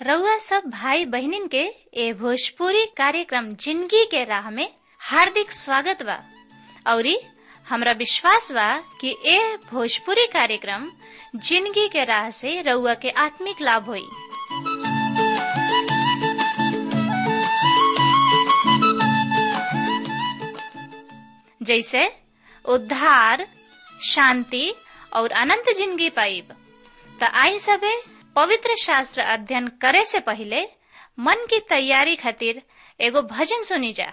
रउआ सब भाई बहनिन के ए भोजपुरी कार्यक्रम जिंदगी के राह में हार्दिक स्वागत बा। औरी हमरा विश्वास बा कि ए भोजपुरी कार्यक्रम जिंदगी के राह से रउआ के आत्मिक लाभ होई। जैसे उद्धार, शांति और अनंत जिंदगी पाइब। त आई सबे पवित्र शास्त्र अध्ययन करे से पहले मन की तैयारी खातिर एगो भजन सुनी जा।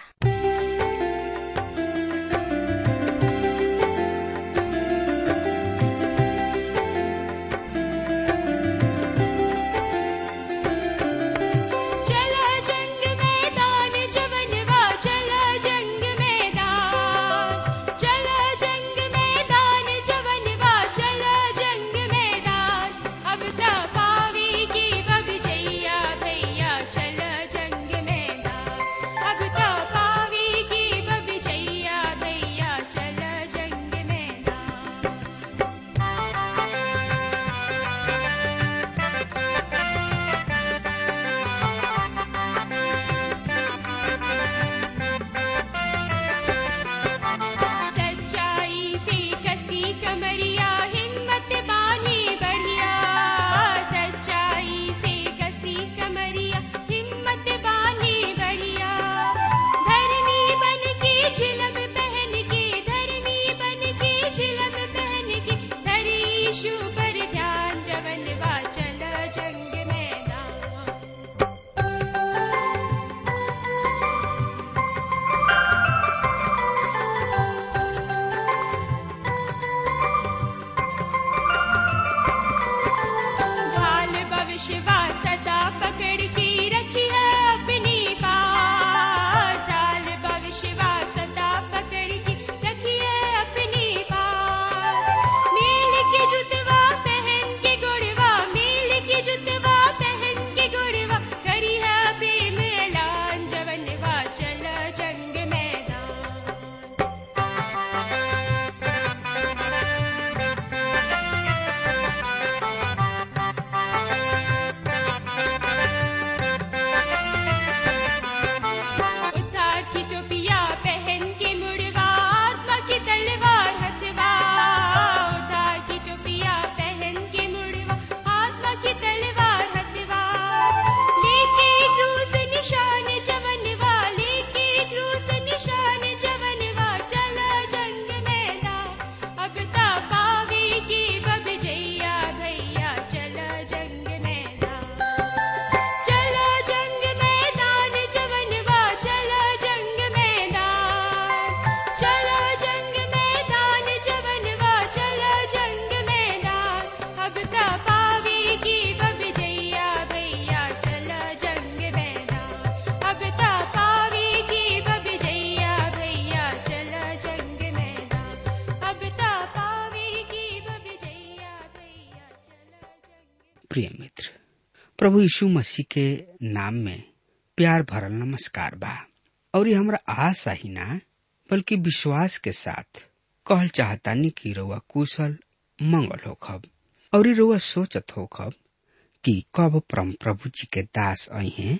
प्रिय मित्र, प्रभु यीशु मसीह के नाम में प्यार भरल नमस्कार बा। और हमरा आशा ही ना बल्कि विश्वास के साथ कहल चाहतानी कि रउआ कुशल मंगल होखब और रउआ सोचत होखब कि कब परम प्रभु जी के दास आई हैं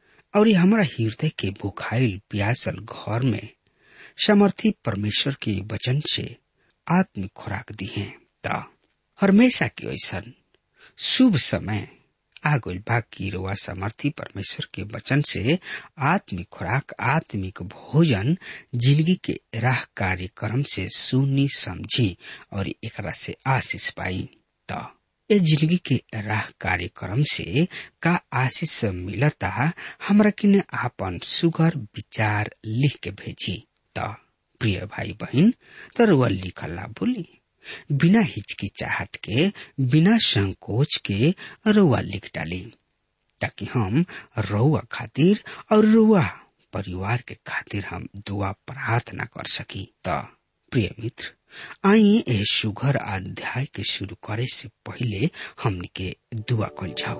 और हमरा हृदय के भुखाइल प्यासल घर में समर्थी परमेश्वर के वचन से आत्मिक खुराक दी है। त हमेशा की ऐसन शुभ समय आगुल बाकी रुआ समर्थी परमेश्वर के वचन से आत्मिक खुराक, आत्मिक भोजन जिंदगी के राह कार्यक्रम से सुनी समझी और एकरा से आशीष पाई। तो ये जिंदगी के राह कार्यक्रम से का आशीष मिलता हमरा किने आपन सुगर विचार लिख के भेजी। तो प्रिय भाई बहन, तो रुआ लिखल ना भूली, बिना हिचकिचाहट के, बिना संकोच के रउआ लिख डाली, ताकि हम रउआ खातिर और रउआ परिवार के खातिर हम दुआ प्रार्थना कर सकी। तो प्रिय मित्र, आई ए सुघर अध्याय के शुरू करे से पहले हमनी के दुआ कल जाओ।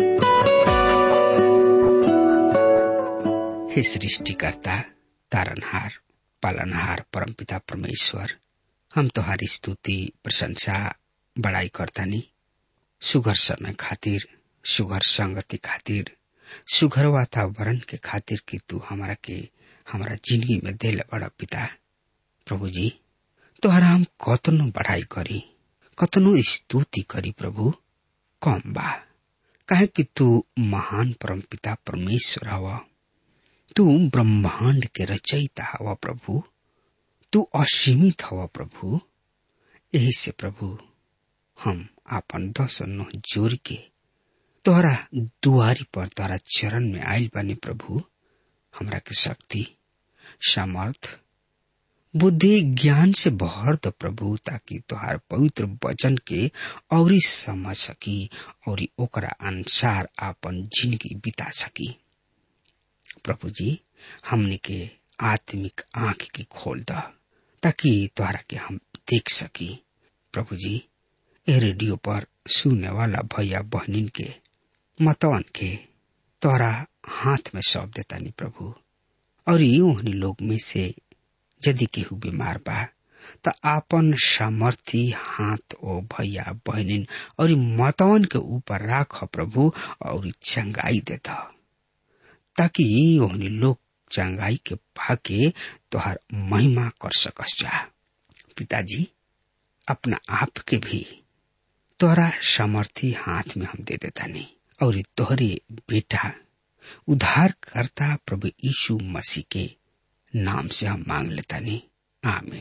हे सृष्टिकर्ता, तारनहार, पालनहार परमपिता परमेश्वर, हम तोहारी स्तुति, प्रशंसा, बड़ाई करतानी सुघर समय खातिर, सुघर संगति खातिर, सुघर वातावरण के खातिर कि तू हमारा जिंदगी में देले बड़ा पिता। प्रभु जी, तोहरा हम कतनो बढ़ाई करी, कतनो स्तुति करी प्रभु, कम बा। काहे कि तू महान परम पिता परमेश्वर हवा, तू ब्रह्मांड के रचयिता हवा प्रभु, तू असीमित हवा प्रभु। यही से प्रभु हम आपन 10 और 9 जोड़ के तोहरा दुआरी पर तोहरा चरण में आयल बानी प्रभु। हमरा के शक्ति, सामर्थ, बुद्धि, ज्ञान से भर दो प्रभु, ताकि तोहार पवित्र वचन के औरी समझ सकी और ओकरा अनुसार आपन जिंदगी बिता सकी। प्रभु जी, हमने के आत्मिक आंख की खोल द, ताकि तोहरा के हम देख सकी। प्रभु जी, ए रेडियो पर सुनने वाला भैया बहनिन के, मतवन के तोहरा हाथ में सौंप देता नी प्रभु। और उन्हीं लोग में से यदि केहू बीमार बा त आपन सामर्थी हाथ ओ भैया बहनिन और मतवन के ऊपर राख प्रभु, और चंगाई देता, ताकि उन्हीं लोग चंगाई के भागे तोहर महिमा कर सकस जा। पिताजी, अपना आप के भी तोहरा सामर्थी हाथ में हम दे देता नहीं, और तोहरे बेटा उद्धार करता प्रभु यीशु मसीह के नाम से हम मांग लेता नहीं, आमीन।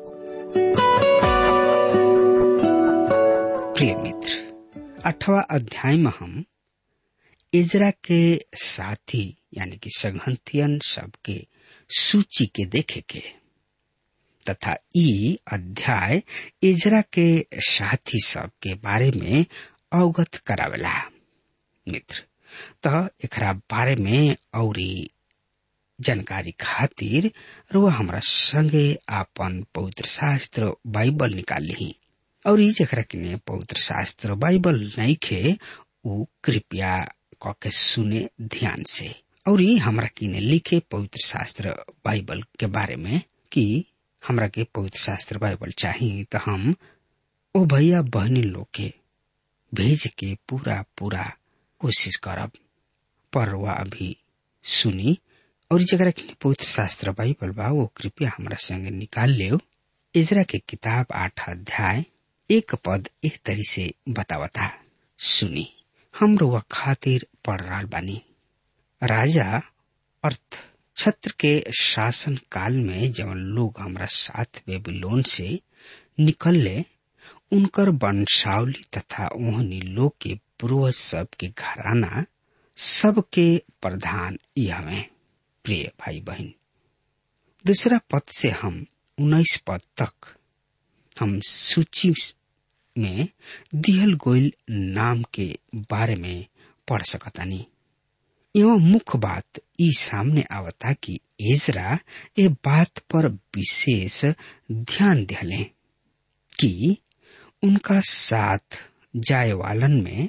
प्रिय मित्र, 8वां अध्याय में हम इजरा के साथी यानी कि संगहतियन सबके सूची के देखे के, तथा ई अध्याय इजरा के साथी सब के बारे में अवगत करावेला। मित्र, तो एकरा बारे में और जानकारी खातिर रुआ हमरा संगे आपन पवित्र शास्त्र बाइबल निकाल ली, और जरा किने पवित्र शास्त्र बाइबल नहीं खे उ कृपया कके सुने ध्यान से, और हमरा किने लिखे पवित्र शास्त्र बाइबल के बारे में कि हमरा के पवित्र शास्त्र बाइबल चाहिए, तो हम ओ भैया बहनी लोग के भेज के पूरा कोशिश करब। पर वह अभी सुनी, और जगह पवित्र शास्त्र बाइबल बा वो कृपया हमरा संगे निकाल ले। इजरा के किताब 8 अध्याय 1 पद एक तरी से बतावता, सुनी। हम रुआ खातिर पढ़ रहा बानी। राजा अर्थ छत्र के शासन काल में जवन लोग हमरा साथ बेबीलोन से निकलले, उनकर वंशावली तथा ओहनी लोग के पूर्वज सब के घराना सबके प्रधान यह। प्रिय भाई बहन, दूसरा पद से हम 19 पद तक हम सूची में दिहल गोइल नाम के बारे में पढ़ सकतानी। एवं मुख्य बात ई सामने आवता कि इजरा ए बात पर विशेष ध्यान दिहले कि उनका साथ जाए वालन में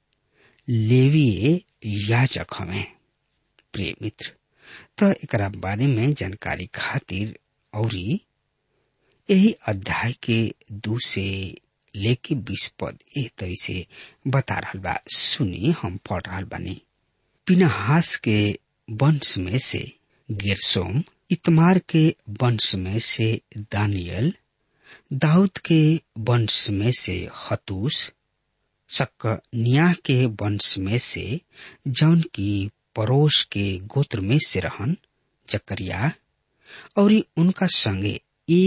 लेवीय याजक हमें। प्रिय मित्र, तो एकरा बारे में जानकारी खातिर और यही अध्याय के 2 से लेके 20 पद एक तरी से बता रहल बा। सुनी, हम पढ़ रहल बानी। पिनहास के वंश में से गेरशोम, इतमार के वंश में से दानियल, दाऊद के वंश में से हतूस, सक्कनिया के वंश में से जौन की परोश के गोत्र में से रहन जकरिया, और उनका संगे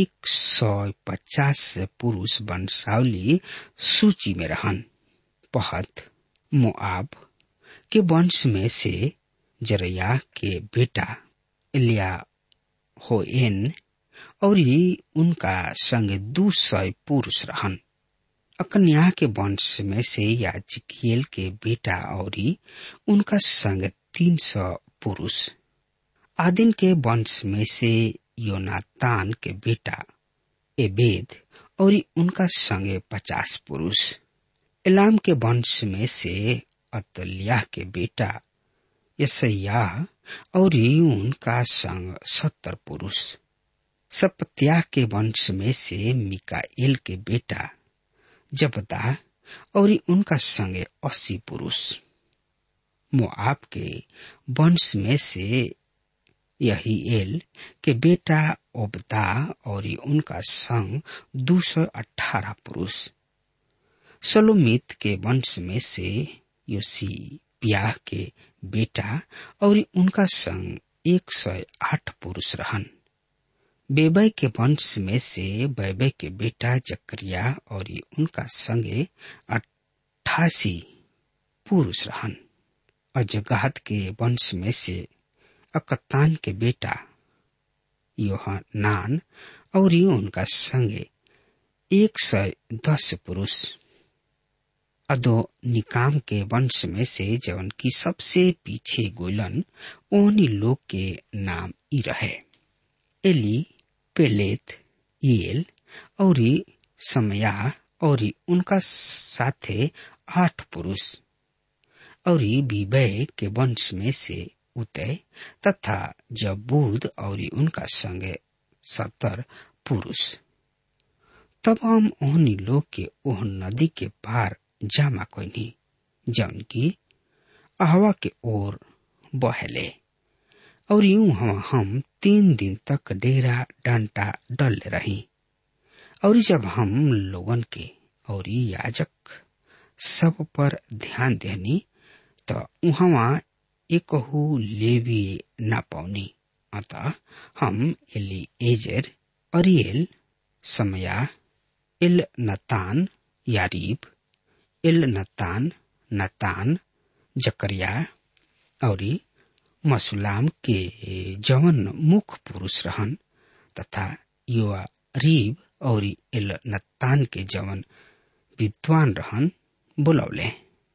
150 पुरुष वंशावली सूची में रहन। पहत मोआब के वंश में से जरया के बेटा एलिया होएन, और उनका संग 200 पुरुष रहन। अकन्या के वंश में से याजकीएल के बेटा और उनका संग 300 पुरुष। आदिन के वंश में से योनातान के बेटा एबेद और उनका संगे 50 पुरुष। एलाम के वंश में से अतल्याह के बेटा यसयाह और उनका संग 70 पुरुष। सपत्याह के वंश में से मिकाएल के बेटा जबदा और उनका संगे 80 पुरुष। मोआब के वंश में से यहीएल के बेटा ओबदा और उनका संग 218 पुरुष। सलोमीत के वंश में से योसीप्याह के बेटा और उनका संग 108 पुरुष रहन। बेबै के वंश में से बैबै के बेटा जकरिया और उनका संगे 88 पुरुष रहन। अजगाद के वंश में से अकतान के बेटा योहनान और उनका संगे 110 पुरुष। अदो निकाम के वंश में से जवन की सबसे पीछे गोलन ओनी लोग के नाम ई रहे, एली, पेलेत, येल और समया और उनका साथे 8 पुरुष। और बीबै के वंश में से उतय तथा जबूद और उनका संगे 70 पुरुष। तब हम ओहनी लोग के ओह नदी के पार जामा कोनी जौन की अहवा के ओर बहले, और यूं हम 3 दिन तक डेरा डांटा डल रही। और जब हम लोगन के और याजक सब पर ध्यान देनी तो उहवा एकहु लेवी न पौनी। अतः हम एलीएजर, अरियल, समया, एलनतान, यारीब, एलनतान, नतान, जकरिया और मसुलाम के जवन मुख्य पुरुष रहन तथा योआरीब और एलनतान के जवन विद्वान रहन बुलौले।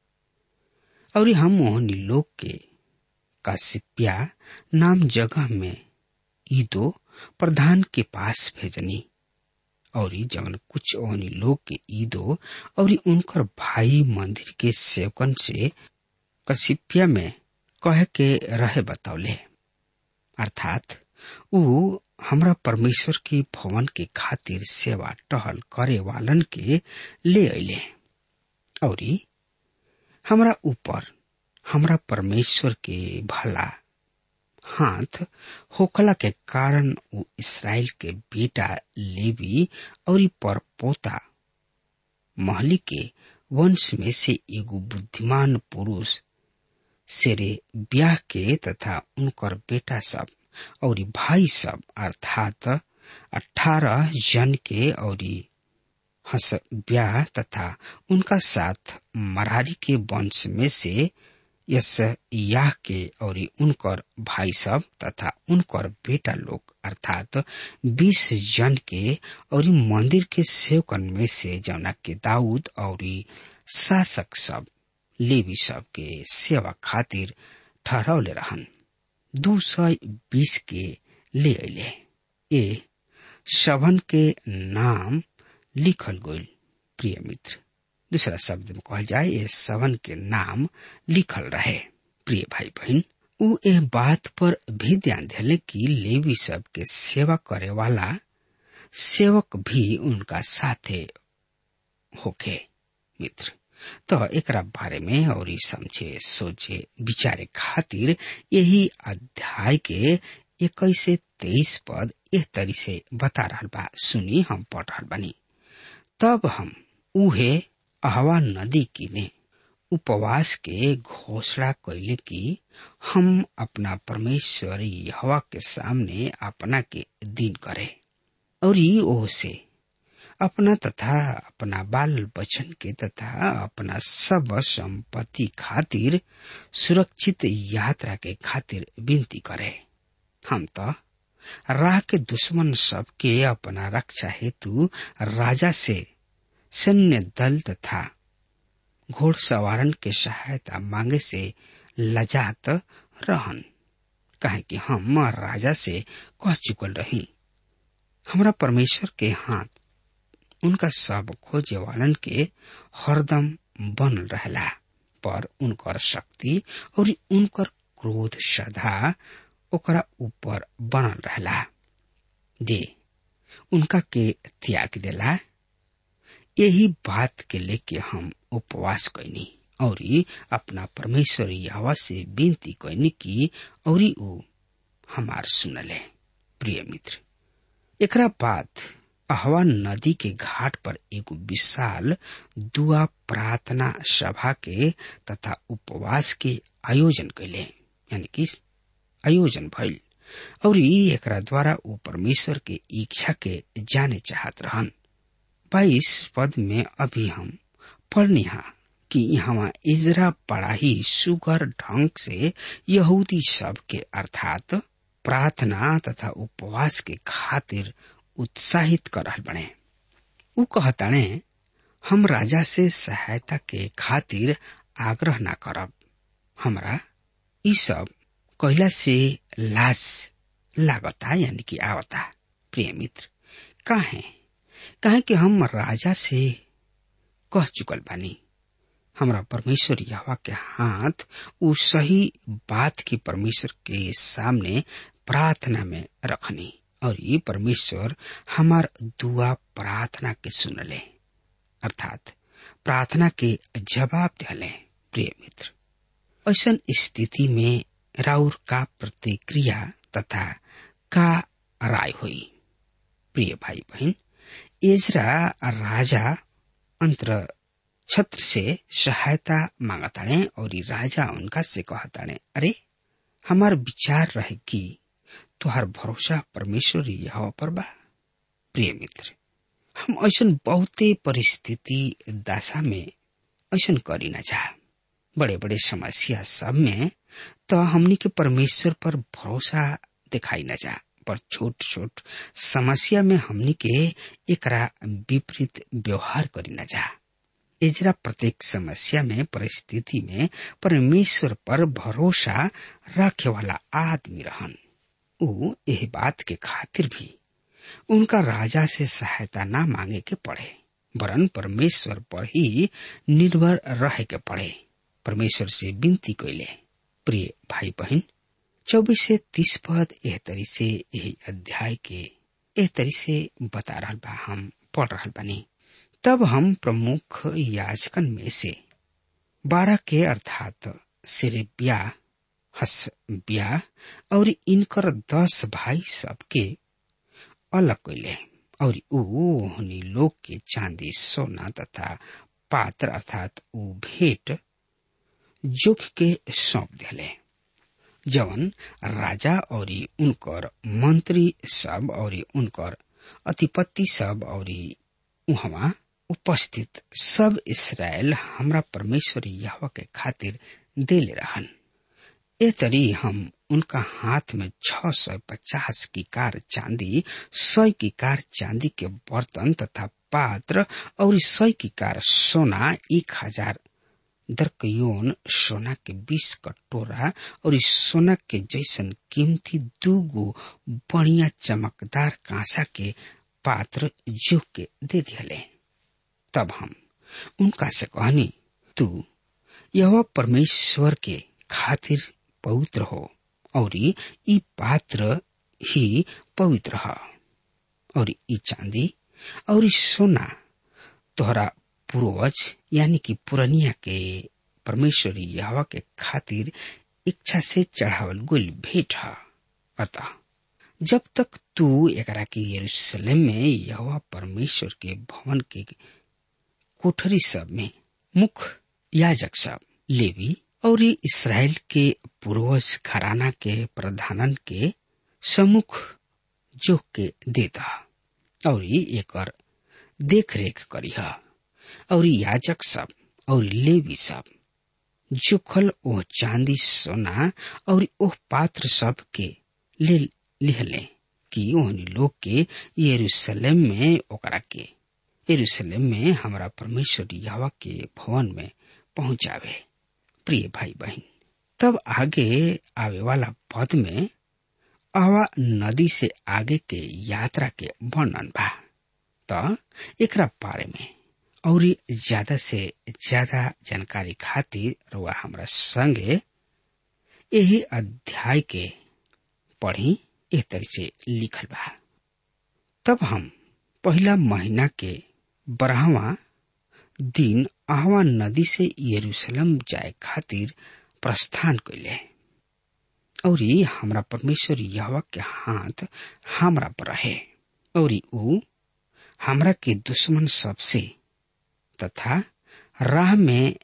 और हम ओहनी लोग के कासिप्या नाम जगह में ईदो प्रधान के पास भेजनी। और जवन कुछ ओहनी लोग के ईदो और उनकर भाई मंदिर के सेवकन से कासिप्या में कह के रहे बतौले, अर्थात ऊ हमरा परमेश्वर की भवन के खातिर सेवा टहल करे वालन के ले अइले। और हमरा ऊपर हमरा परमेश्वर के भला हाथ होखला के कारण ऊ इस्राएल के बेटा लेवी और परपोता महली के वंश में से एगो बुद्धिमान पुरुष सेरे ब्याह के तथा उनकर बेटा सब और भाई सब अर्थात 18 जन के और हसब्याह तथा उनका साथ मरारी के वंश में से यसयाह के और उनकर भाई सब तथा उनकर बेटा लोग अर्थात 20 जन के और मंदिर के सेवकन में से जौना के दाऊद और शासक सब लेवी सब के सेवा खातिर ठहरावले रहन 220 के ले अइले। ए सबन के नाम लिखल गइल। प्रिय मित्र, दूसरा शब्द में कहल जाए ये सबन के नाम लिखल रहे। प्रिय भाई बहन, ऊ ए बात पर भी ध्यान दिले कि लेवी सब के सेवा करे वाला सेवक भी उनका साथे होके। मित्र, तो एकरा बारे में और समझे सोचे विचारे खातिर यही अध्याय के 21 से 23 पद इस तरी से बता रहल बा। सुनी, हम पढ़ रहल बानी। तब हम उहे अहवा नदी किने उपवास के घोषणा कैले कि हम अपना परमेश्वरी हवा के सामने अपना के दिन करे और ओह से अपना तथा अपना बाल बचन के तथा अपना सब संपत्ति खातिर सुरक्षित यात्रा के खातिर विनती करे। हम तो राह के दुश्मन सब के अपना रक्षा हेतु राजा से सैन्य दल तथा घोड़सवारन के सहायता मांगे से लजात रहन, काहे कि हम राजा से कह चुकल रही हमरा परमेश्वर के हाथ उनका सब खोजे वालन के हरदम बनल रहला, पर उनकर शक्ति और उनकर क्रोध सदा ओकरा ऊपर बनल रहला। दे उनका के त्याग देला। यही बात के लेके हम उपवास कैनी और अपना परमेश्वर यहोवा से विनती कैनी की और ऊ हमार सुनले। प्रिय मित्र, एकरा बाद अहवा नदी के घाट पर एगो विशाल दुआ प्रार्थना सभा के तथा उपवास के आयोजन कैले, यानी कि आयोजन भइल और एकरा द्वारा वो परमेश्वर के इच्छा के जाने चाहत रहन। 22 पद में अभी हम पढ़निहा कि यहाँ इजरा बड़ा ही सुगर ढंग से यहूदी सब के अर्थात प्रार्थना तथा उपवास के खातिर उत्साहित कर रहल बने। उ कहताने हम राजा से सहायता के खातिर आग्रह ना करब, हमरा ई सब कहला से लाज लागता, यानी कि आवता। प्रिय मित्र, काहे कि हम राजा से कह चुकल बानी, हमरा परमेश्वर यहोवा के हाथ उ सही बात की परमेश्वर के सामने प्रार्थना में रखनी और ये परमेश्वर हमार दुआ प्रार्थना के सुनले, अर्थात प्रार्थना के जवाब दिले। प्रिय मित्र, ऐसन स्थिति में राउर का प्रतिक्रिया तथा का राय हुई? प्रिय भाई बहन, इजरा राजा अंतर छत्र से सहायता मांगताने और राजा उनका से कहताने, अरे हमार विचार रहे कि तुहार भरोसा परमेश्वर यहोवा पर बा। प्रिय मित्र, हम ऐसन बहुते परिस्थिति दशा में ऐसन करी न जा। बड़े बड़े समस्या सब में तो हमनी के परमेश्वर पर भरोसा दिखाई न जा, पर छोट छोट समस्या में हमनी के एकरा विपरीत व्यवहार करी न जा। इजरा प्रत्येक समस्या में परिस्थिति में परमेश्वर पर भरोसा रखे वाला आदमी रहन। उ यह बात के खातिर भी उनका राजा से सहायता ना मांगे के पड़े, वरन परमेश्वर पर ही निर्भर रहे के पड़े। परमेश्वर से विनती कैले। प्रिय भाई बहन, 24 से 30 पद एह तरी से यही अध्याय के एह तरी से बता रहल बा। हम पढ़ रहल बानी। तब हम प्रमुख याजकन में से 12 के अर्थात सिरेबिया, हसबिया और इनकर 10 भाई सबके अलग कैले और उन्हीं लोग के चांदी सोना तथा पात्र अर्थात उ भेंट जोख के सौंप दिले, जवन राजा और उनकर मंत्री सब और उनकर अधिपति सब और उहवा उपस्थित सब इस्राएल हमरा परमेश्वर यहोवा के खातिर देले रहन। ए तरी हम उनका हाथ में 650 किकार चांदी, 100 किकार चांदी के बर्तन तथा पात्र और 100 किकार सोना, 1000 दरकयोन सोना के 20 कटोरा और सोना के जैसन कीमती 2 बढ़िया चमकदार कांसा के पात्र जो के दे दिले। तब हम उनका से कहनी, तू यहोवा परमेश्वर के खातिर पवित्र हो और ई पात्र ही पवित्र है और ई चांदी और ई सोना तोहरा पूर्वज यानी कि पुरनिया के परमेश्वर यहोवा के खातिर इच्छा से चढ़ावल गुल भेंट है। अतः जब तक तू एकरा के यरूशलेम में यहोवा परमेश्वर के भवन के कोठरी सब में मुख्य याजक सब, लेवी और इस्राएल के पूर्वज घराना के प्रधानन के सम्मुख जोख के देता और एकर देख रेख करीहा और याजक सब और लेवी सब जोखल ओह चांदी सोना और ओह पात्र सब के ले लिहले कि ओहनी लोग के यरूशलेम में ओकरा के यरूशलेम में हमारा परमेश्वर यहोवा के भवन में पहुंचावे। प्रिय भाई बहन, तब आगे आवे वाला पद में आवा नदी से आगे के यात्रा के वर्णन बा। तो एकरा बारे में और ज्यादा से ज्यादा जानकारी खातिर रुआ हमरा संगे यही अध्याय के पढ़ी। एक तरह से लिखल बा। तब हम पहला महीना के 12वां दिन आहवा नदी से यरूशलेम जाए खातिर प्रस्थान कैले और हमरा परमेश्वर यहोवा के हाथ हमरा पर रहे और ऊ हमरा के दुश्मन सबसे तथा राह में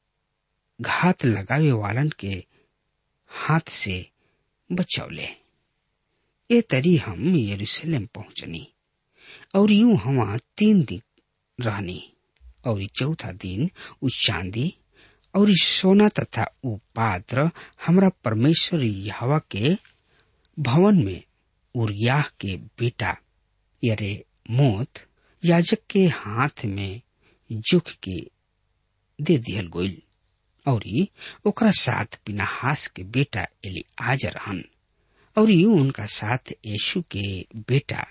घात लगावे वालन के हाथ से बचौले। ए तरी हम यरूशलेम पहुंचनी और यूं हम 3 दिन रहनी और चौथा दिन उ चांदी और सोना तथा उ पात्र हमरा परमेश्वर यहोवा के भवन में उरियाह के बेटा यरे मोत याजक के हाथ में जुख के दे दिहल गइल और ओकरा साथ पिनहास के बेटा एलीआजर रहन और उनका साथ यीशु के बेटा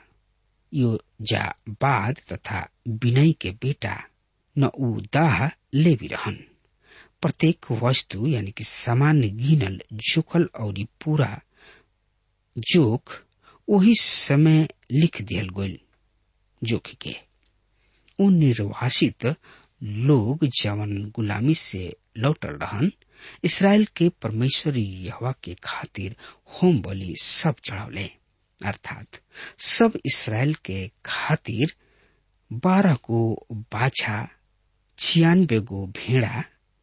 योजाबाद तथा बिनई के बेटा नऊदाह लेवी रहन। प्रत्येक वस्तु यानी कि सामान्य गिनल जोखल और पूरा जोख वही समय लिख दियल गइल। जोख के उन निर्वासित लोग जवन गुलामी से लौटल रहन इसराइल के परमेश्वर यहोवा के खातिर होम बलि सब चढ़ावले, अर्थात सब इसराइल के खातिर 12 गो बाछा, 96 गो भेड़ा,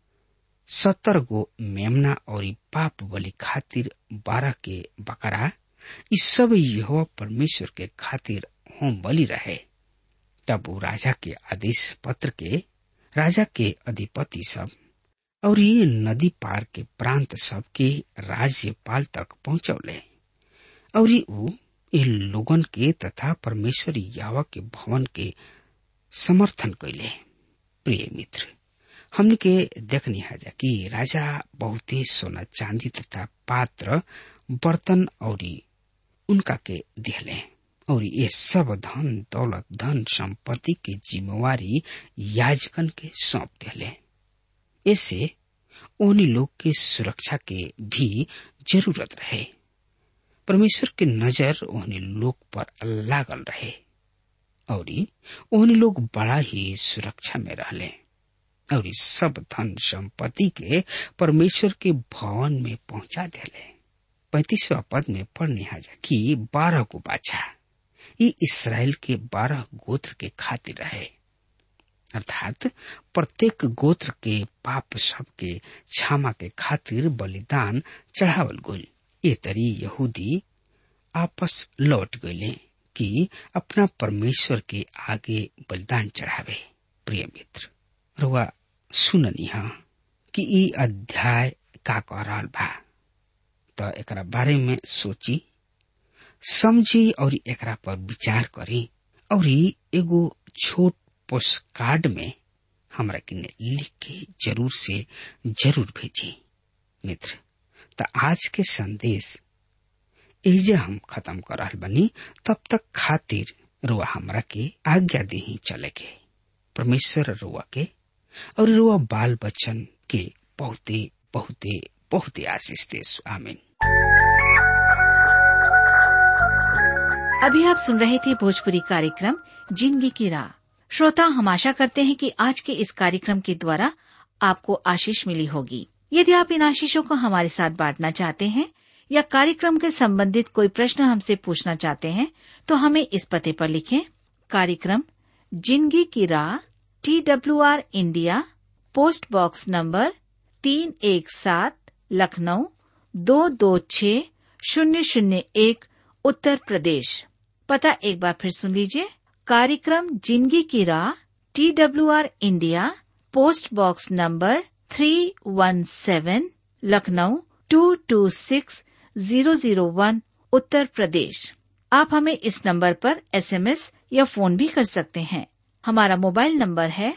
70 गो मेमना और पाप बलि खातिर 12 के बकरा, इस सब यहोवा परमेश्वर के खातिर होम बलि रहे। तब वो राजा के आदेश पत्र के राजा के अधिपति सब और ये नदी पार के प्रांत सब के राज्यपाल तक पहुंचौले और ये लोगन के तथा परमेश्वर यहोवा के भवन के समर्थन कैले। प्रिय मित्र, हमने के देखनी है कि राजा बहुते सोना चांदी तथा पात्र बर्तन और उनका के दिहले और ये सब धन दौलत धन संपत्ति की जिम्मेवारी याजकन के सौंप दिले। ऐसे उन्हीं लोग के सुरक्षा के भी जरूरत रहे। परमेश्वर की नजर उन्हीं लोग पर लागल रहे और उन्हीं लोग बड़ा ही सुरक्षा में रहले और इस सब धन संपत्ति के परमेश्वर के भवन में पहुंचा दिले। 35वां पद में पढ़ने हाजा कि 12 को बाछा ये इसराइल के 12 गोत्र के खातिर रहे, अर्थात प्रत्येक गोत्र के पाप सब के क्षमा के खातिर बलिदान चढ़ावल गइल। ये तरी यहूदी आपस लौट गए कि अपना परमेश्वर के आगे बलिदान चढ़ावे। प्रिय मित्र, रुआ सुननी हा कि ई अध्याय का कह रहल बा, तो एकरा बारे में सोची समझी और एकरा पर विचार करी और एगो छोट पोस्ट कार्ड में हमरा किने लिख के जरूर से जरूर भेजी। मित्र, तो आज के संदेश एजे हम खत्म कर रहल बनी। तब तक खातिर रुआ हमरा के आज्ञा देही चले के। परमेश्वर रुआ के और रुआ बाल बच्चन के बहुते बहुते बहुते आशीष देस। आमीन। अभी आप सुन रहे थे भोजपुरी कार्यक्रम जिंदगी की राह। श्रोता, हम आशा करते हैं कि आज के इस कार्यक्रम के द्वारा आपको आशीष मिली होगी। यदि आप इन आशीषों को हमारे साथ बांटना चाहते हैं या कार्यक्रम के संबंधित कोई प्रश्न हमसे पूछना चाहते हैं, तो हमें इस पते पर लिखें। कार्यक्रम जिंदगी की राह, TWR India, post box number 317, Lucknow 226001, Uttar Pradesh. पता एक बार फिर सुन लीजिए। कार्यक्रम जिंदगी की राह, TWR India, post box number 317, Lucknow 226001, Uttar Pradesh. आप हमें इस नंबर पर SMS या फोन भी कर सकते हैं। हमारा मोबाइल नंबर है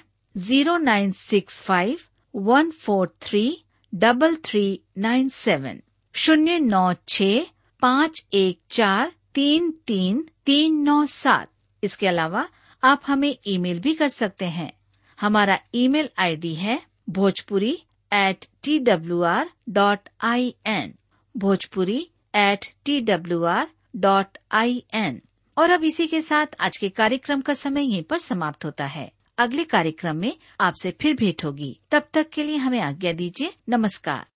0965143397, 0965143397। इसके अलावा आप हमें ईमेल भी कर सकते हैं। हमारा ईमेल आईडी है bhojpuri@twr.in, bhojpuri@twr.in। और अब इसी के साथ आज के कार्यक्रम का समय यहीं पर समाप्त होता है। अगले कार्यक्रम में आपसे फिर भेंट होगी। तब तक के लिए हमें आज्ञा दीजिए। नमस्कार।